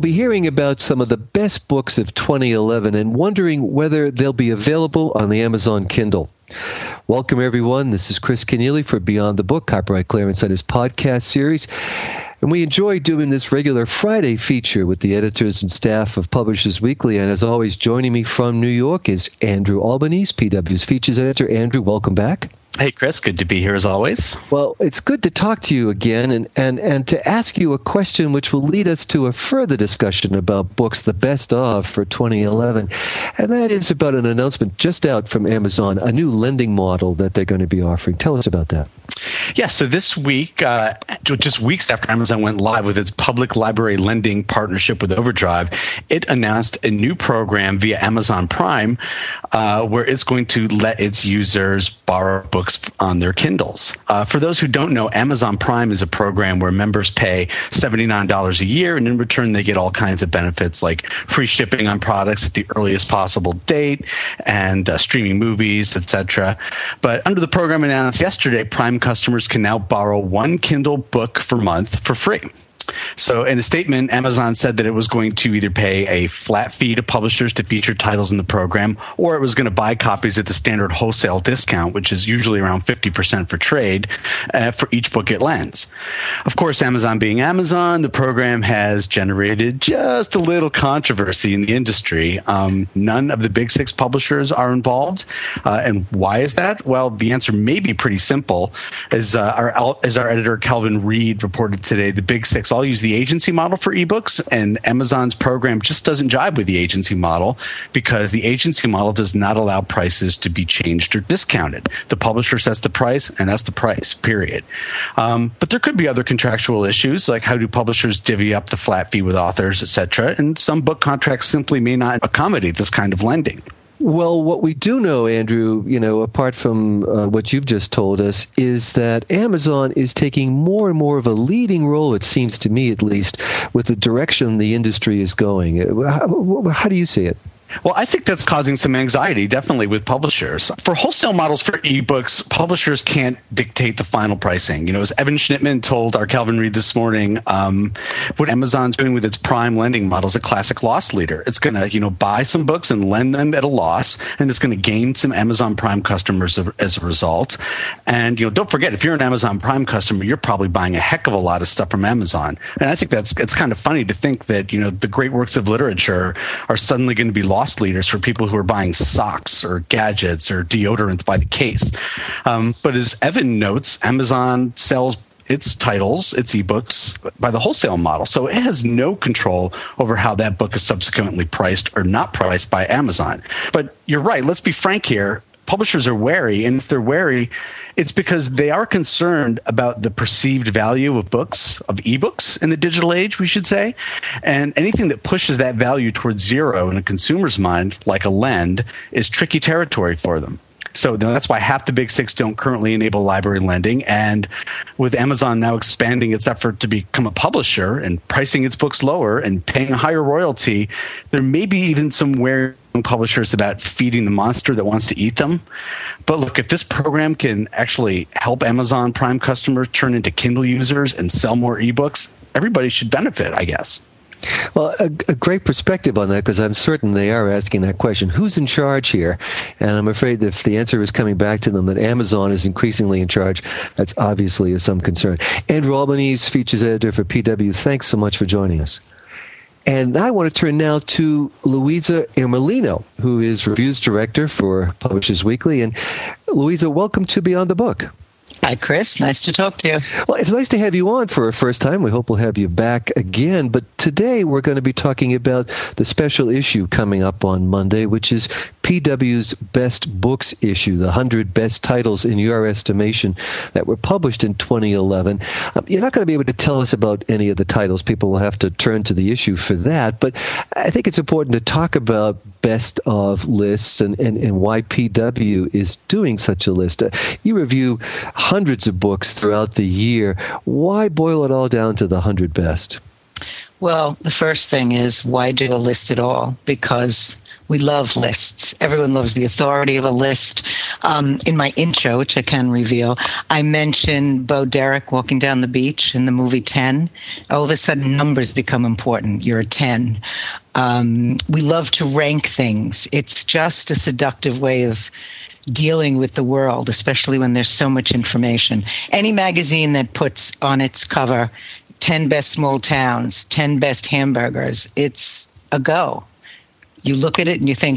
be hearing about some of the best books of 2011 and wondering whether they'll be available on the Amazon Kindle. Welcome, everyone. This is Chris Kenneally for Beyond the Book, Copyright Clarence Center's podcast series. And we enjoy doing this regular Friday feature with the editors and staff of Publishers Weekly. And as always, joining me from New York is Andrew Albanese, PW's features editor. Andrew, welcome back. Hey, Chris. Good to be here as always. Well, it's good to talk to you again and to ask you a question which will lead us to a further discussion about books, the best of for 2011. And that is about an announcement just out from Amazon, a new lending model that they're going to be offering. Tell us about that. Yeah, so this week, just weeks after Amazon went live with its public library lending partnership with Overdrive, it announced a new program via Amazon Prime where it's going to let its users borrow books on their Kindles. For those who don't know, Amazon Prime is a program where members pay $79 a year, and in return they get all kinds of benefits like free shipping on products at the earliest possible date and streaming movies, etc. But under the program announced yesterday, Prime customers can now borrow one Kindle book per month for free. So in a statement, Amazon said that it was going to either pay a flat fee to publishers to feature titles in the program, or it was going to buy copies at the standard wholesale discount, which is usually around 50% for trade, for each book it lends. Of course, Amazon being Amazon, the program has generated just a little controversy in the industry. None of the big six publishers are involved. And why is that? Well, the answer may be pretty simple. As our editor Calvin Reed reported today, the big six all use the agency model for ebooks, and Amazon's program just doesn't jive with the agency model because the agency model does not allow prices to be changed or discounted. The publisher sets the price, and that's the price, period. But there could be other contractual issues, like how do publishers divvy up the flat fee with authors, etc., and some book contracts simply may not accommodate this kind of lending. Well, what we do know, Andrew, apart from what you've just told us, is that Amazon is taking more and more of a leading role, it seems to me at least, with the direction the industry is going. How do you see it? Well, I think that's causing some anxiety, definitely, with publishers. For wholesale models for ebooks, publishers can't dictate the final pricing. As Evan Schnittman told our Calvin Reed this morning, what Amazon's doing with its Prime lending model is a classic loss leader. It's going to, buy some books and lend them at a loss, and it's going to gain some Amazon Prime customers as a result. And, don't forget, if you're an Amazon Prime customer, you're probably buying a heck of a lot of stuff from Amazon. And I think it's kind of funny to think that, the great works of literature are suddenly going to be lost leaders for people who are buying socks or gadgets or deodorants by the case. But as Evan notes, Amazon sells its titles, its ebooks, by the wholesale model. So it has no control over how that book is subsequently priced or not priced by Amazon. But you're right. Let's be frank here. Publishers are wary, and if they're wary, it's because they are concerned about the perceived value of books, of ebooks in the digital age, we should say. And anything that pushes that value towards zero in a consumer's mind, like a lend, is tricky territory for them. So that's why half the big six don't currently enable library lending. And with Amazon now expanding its effort to become a publisher and pricing its books lower and paying a higher royalty, there may be even some wary publishers about feeding the monster that wants to eat them. But look, if this program can actually help Amazon Prime customers turn into Kindle users and sell more ebooks, everybody should benefit, I guess. Well, a great perspective on that, because I'm certain they are asking that question. Who's in charge here? And I'm afraid if the answer is coming back to them that Amazon is increasingly in charge, that's obviously of some concern. Andrew Albanese, features editor for PW, thanks so much for joining us. And I want to turn now to Louisa Ermelino, who is reviews director for Publishers Weekly. And Louisa, welcome to Beyond the Book. Hi, Chris. Nice to talk to you. Well, it's nice to have you on for a first time. We hope we'll have you back again. But today we're going to be talking about the special issue coming up on Monday, which is PW's Best Books issue, the 100 best titles in your estimation that were published in 2011. You're not going to be able to tell us about any of the titles. People will have to turn to the issue for that. But I think it's important to talk about best of lists and why PW is doing such a list. You review hundreds of books throughout the year. Why boil it all down to the 100 best? Well, the first thing is, why do a list at all? Because we love lists. Everyone loves the authority of a list. In my intro, which I can reveal, I mentioned Bo Derek walking down the beach in the movie 10. All of a sudden, numbers become important. You're a 10. We love to rank things. It's just a seductive way of dealing with the world, especially when there's so much information. Any magazine that puts on its cover 10 best small towns, 10 best hamburgers, it's a go. You look at it and you think,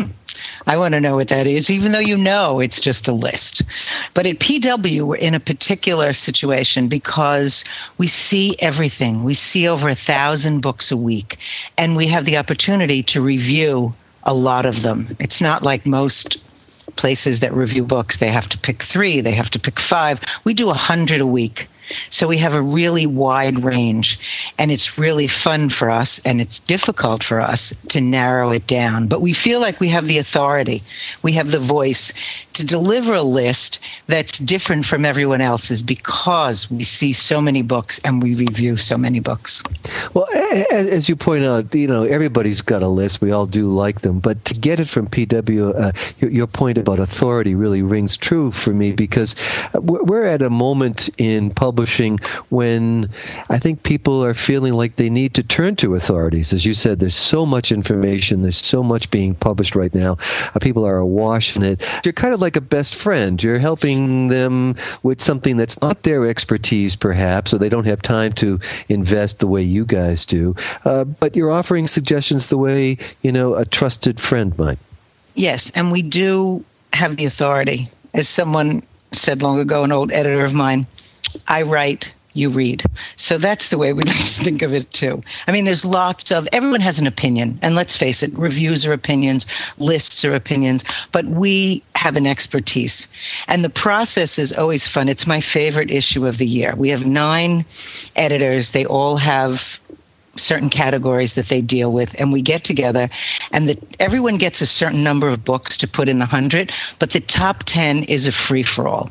I want to know what that is, even though you know it's just a list. But at PW, we're in a particular situation because we see everything. We see over 1,000 books a week, and we have the opportunity to review a lot of them. It's not like most places that review books. They have to pick 3, they have to pick 5. We do 100 a week. So we have a really wide range, and it's really fun for us, and it's difficult for us to narrow it down. But we feel like we have the authority, we have the voice to deliver a list that's different from everyone else's because we see so many books and we review so many books. Well, as you point out, everybody's got a list. We all do like them. But to get it from PW, your point about authority really rings true for me because we're at a moment in publishing when I think people are feeling like they need to turn to authorities. As you said, there's so much information. There's so much being published right now. People are awash in it. You're kind of like a best friend. You're helping them with something that's not their expertise, perhaps, or they don't have time to invest the way you guys do. But you're offering suggestions the way, a trusted friend might. Yes, and we do have the authority. As someone said long ago, an old editor of mine, I write, you read. So that's the way we like to think of it, too. I mean, there's everyone has an opinion. And let's face it, reviews are opinions, lists are opinions, but we have an expertise. And the process is always fun. It's my favorite issue of the year. We have 9 editors. They all have certain categories that they deal with, and we get together, and everyone gets a certain number of books to put in the 100, but the top 10 is a free-for-all.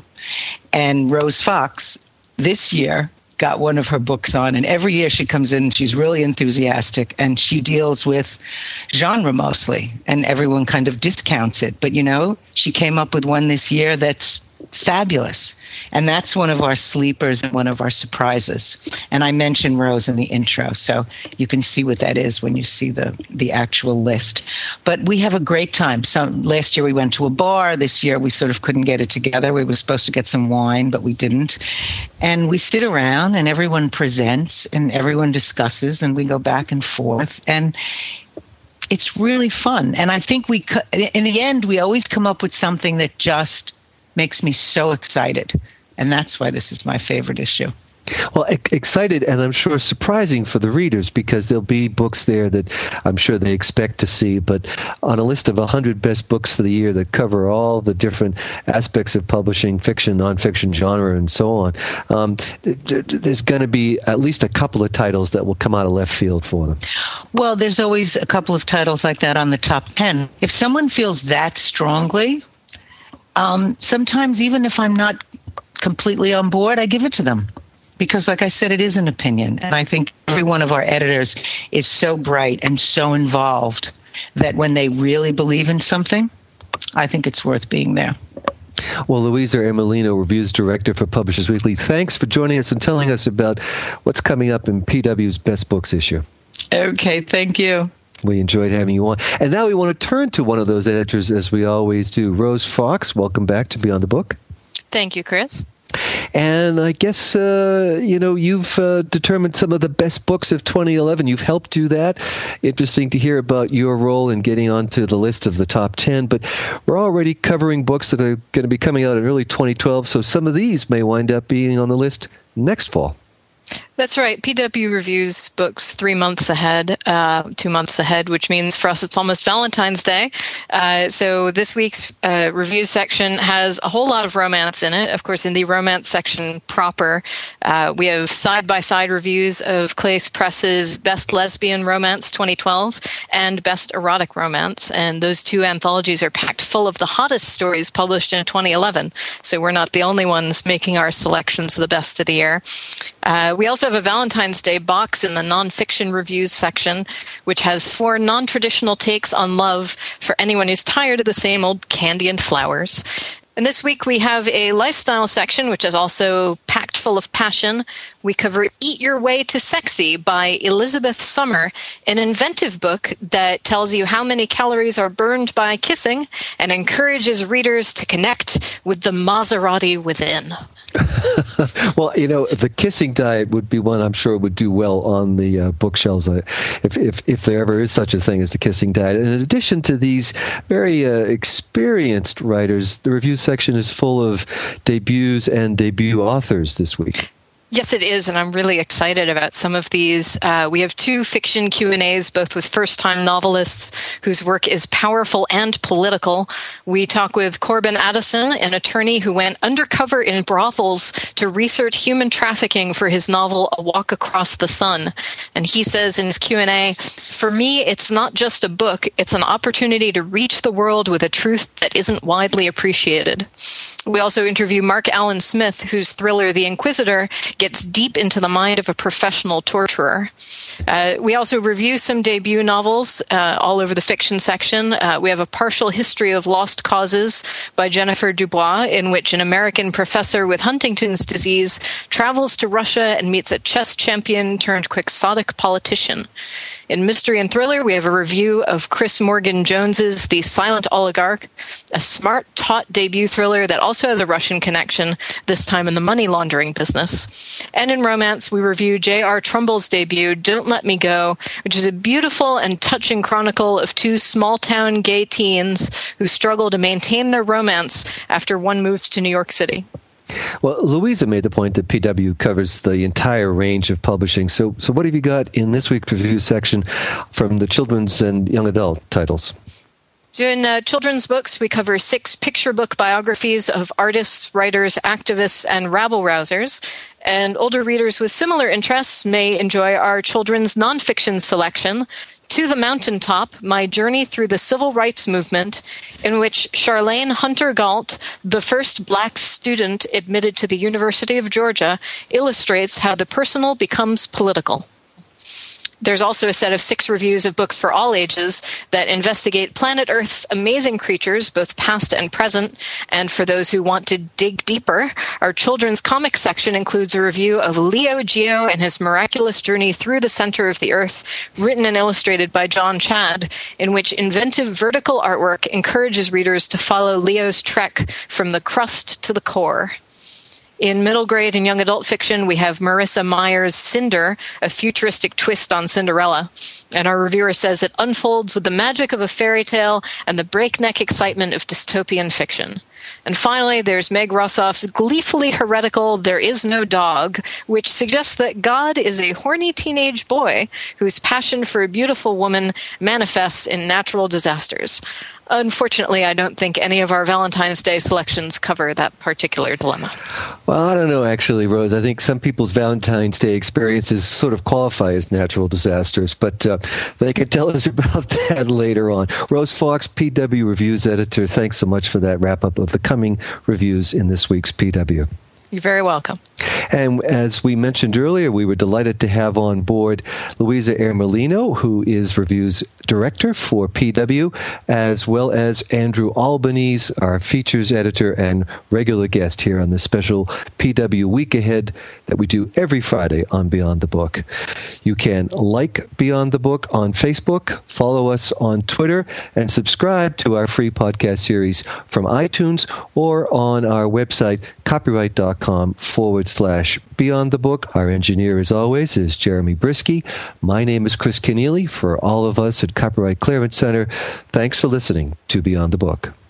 And Rose Fox this year got one of her books on, and every year she comes in, she's really enthusiastic, and she deals with genre mostly, and everyone kind of discounts it. But, she came up with one this year that's fabulous, and that's one of our sleepers and one of our surprises. And I mentioned Rose in the intro, so you can see what that is when you see the actual list. But we have a great time. Last year we went to a bar. This year we sort of couldn't get it together. We were supposed to get some wine, but we didn't. And we sit around and everyone presents and everyone discusses and we go back and forth. And it's really fun. And I think in the end, we always come up with something that just makes me so excited. And that's why this is my favorite issue. Well, excited and I'm sure surprising for the readers because there'll be books there that I'm sure they expect to see. But on a list of 100 best books for the year that cover all the different aspects of publishing, fiction, nonfiction, genre, and so on, there's going to be at least a couple of titles that will come out of left field for them. Well, there's always a couple of titles like that on the top 10. If someone feels that strongly, sometimes even if I'm not completely on board, I give it to them. Because like I said, it is an opinion. And I think every one of our editors is so bright and so involved that when they really believe in something, I think it's worth being there. Well, Louisa Ermolino, Reviews Director for Publishers Weekly, thanks for joining us and telling us about what's coming up in PW's Best Books issue. Okay, thank you. We enjoyed having you on. And now we want to turn to one of those editors, as we always do. Rose Fox, welcome back to Beyond the Book. Thank you, Chris. And I guess, you've determined some of the best books of 2011. You've helped do that. Interesting to hear about your role in getting onto the list of the top 10. But we're already covering books that are going to be coming out in early 2012. So some of these may wind up being on the list next fall. That's right. PW reviews books 3 months ahead, 2 months ahead, which means for us it's almost Valentine's Day. So this week's reviews section has a whole lot of romance in it. Of course, in the romance section proper, we have side-by-side reviews of Claes Press's Best Lesbian Romance 2012 and Best Erotic Romance. And those 2 anthologies are packed full of the hottest stories published in 2011. So we're not the only ones making our selections of the best of the year. We also also have a Valentine's Day box in the nonfiction reviews section, which has 4 non-traditional takes on love for anyone who's tired of the same old candy and flowers. And this week we have a lifestyle section, which is also packed full of passion. We cover Eat Your Way to Sexy by Elizabeth Sommer, an inventive book that tells you how many calories are burned by kissing and encourages readers to connect with the Maserati within. Well, the kissing diet would be one I'm sure would do well on the bookshelves, if there ever is such a thing as the kissing diet. And in addition to these very experienced writers, the review section is full of debuts and debut authors this week. Yes, it is, and I'm really excited about some of these. We have 2 fiction Q&As, both with first-time novelists whose work is powerful and political. We talk with Corbin Addison, an attorney who went undercover in brothels to research human trafficking for his novel A Walk Across the Sun. And he says in his Q&A, "For me, it's not just a book, it's an opportunity to reach the world with a truth that isn't widely appreciated." We also interview Mark Allen Smith, whose thriller The Inquisitor gets deep into the mind of a professional torturer. We also review some debut novels all over the fiction section. We have A Partial History of Lost Causes by Jennifer Dubois, in which an American professor with Huntington's disease travels to Russia and meets a chess champion turned quixotic politician. In Mystery and Thriller, we have a review of Chris Morgan Jones's The Silent Oligarch, a smart, taut debut thriller that also has a Russian connection, this time in the money laundering business. And in romance, we review J.R. Trumbull's debut, Don't Let Me Go, which is a beautiful and touching chronicle of 2 small-town gay teens who struggle to maintain their romance after one moves to New York City. Well, Louisa made the point that PW covers the entire range of publishing. So what have you got in this week's review section from the children's and young adult titles? So in children's books, we cover 6 picture book biographies of artists, writers, activists, and rabble-rousers. And older readers with similar interests may enjoy our children's nonfiction selection, To the Mountaintop, My Journey Through the Civil Rights Movement, in which Charlene Hunter Galt, the first black student admitted to the University of Georgia, illustrates how the personal becomes political. There's also a set of 6 reviews of books for all ages that investigate planet Earth's amazing creatures, both past and present. And for those who want to dig deeper, our children's comic section includes a review of Leo Geo and his miraculous journey through the center of the Earth, written and illustrated by John Chad, in which inventive vertical artwork encourages readers to follow Leo's trek from the crust to the core. In middle grade and young adult fiction, we have Marissa Meyer's Cinder, a futuristic twist on Cinderella. And our reviewer says it unfolds with the magic of a fairy tale and the breakneck excitement of dystopian fiction. And finally, there's Meg Rossoff's gleefully heretical There Is No Dog, which suggests that God is a horny teenage boy whose passion for a beautiful woman manifests in natural disasters. Unfortunately, I don't think any of our Valentine's Day selections cover that particular dilemma. Well, I don't know, actually, Rose. I think some people's Valentine's Day experiences sort of qualify as natural disasters, but they could tell us about that later on. Rose Fox, PW Reviews editor, thanks so much for that wrap-up of the coming reviews in this week's PW. You're very welcome. And as we mentioned earlier, we were delighted to have on board Louisa Ermolino, who is reviews director for PW, as well as Andrew Albanese, our features editor and regular guest here on the special PW Week Ahead that we do every Friday on Beyond the Book. You can like Beyond the Book on Facebook, follow us on Twitter, and subscribe to our free podcast series from iTunes or on our website, copyright.com/Beyond the Book. Our engineer, as always, is Jeremy Brisky. My name is Chris Keneally. For all of us at Copyright Clearance Center, thanks for listening to Beyond the Book.